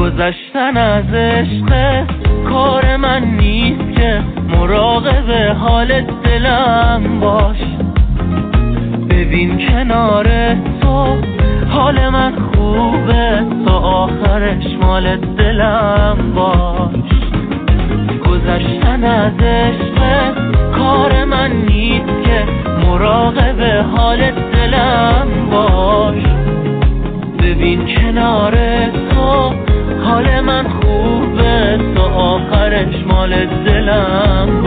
گذشتن از عشق کار من نیست که مراقب حال دلم باش. ببین کنار تو حال من خوبه، تا آخرش مال دلم باش. گذشتن از عشق کار من نیست که مراقب حال دلم باش. ببین کنار تو حال من خوبه، تا آخرش مال دلم